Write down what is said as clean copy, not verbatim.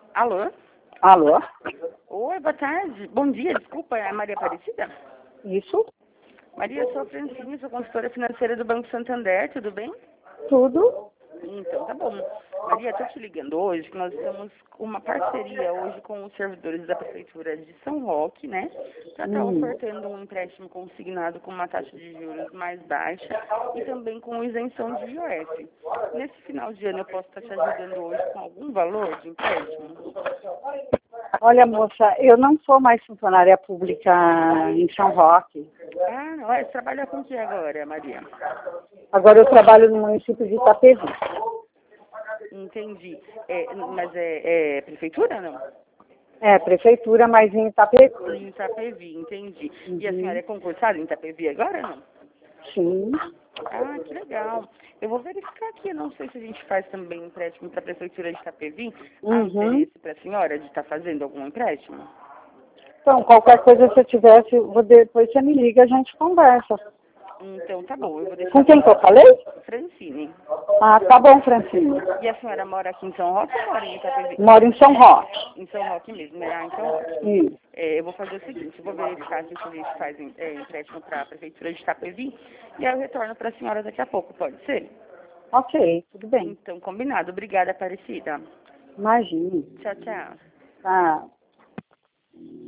Alô? Alô? Oi, boa tarde. Bom dia, desculpa, é a Maria Aparecida? Isso? Maria, eu sou a Francine, sou consultora financeira do Banco Santander, tudo bem? Tudo? Então, tá bom. Maria, estou te ligando hoje, que nós estamos com uma parceria hoje com os servidores da Prefeitura de São Roque, né? Para estar ofertando um empréstimo consignado com uma taxa de juros mais baixa e também com isenção de IOF. Nesse final de ano, eu posso estar te ajudando hoje com algum valor de empréstimo? Olha, moça, eu não sou mais funcionária pública em São Roque. Ah, não, você trabalha com o que agora, Maria? Agora eu trabalho no município de Itapevi. Entendi. Mas é prefeitura, não? É, prefeitura, mas em Itapevi. Em Itapevi, entendi. E a senhora Uhum. é concursada em Itapevi agora, não? Sim. Ah, que legal. Eu vou verificar aqui, eu não sei se a gente faz também empréstimo para a prefeitura de Itapevi. Há Uhum. interesse para a senhora de estar fazendo algum empréstimo? Então, qualquer coisa se eu tivesse, depois você me liga, a gente conversa. Então, tá bom, eu vou deixar Com quem que eu anotado. falei? Francine. Ah, tá bom, Francine. E a senhora mora aqui em São Roque ou mora em Itapevi? Moro em São Roque. Em São Roque mesmo, né? Ah, então ótimo. Isso. Eu vou fazer o seguinte, eu vou verificar se a gente faz empréstimo para a prefeitura de Itapevi e aí eu retorno para a senhora daqui a pouco, pode ser? Ok, tudo bem. Então, combinado. Obrigada, Aparecida. Imagine. Tchau, tchau. Tá.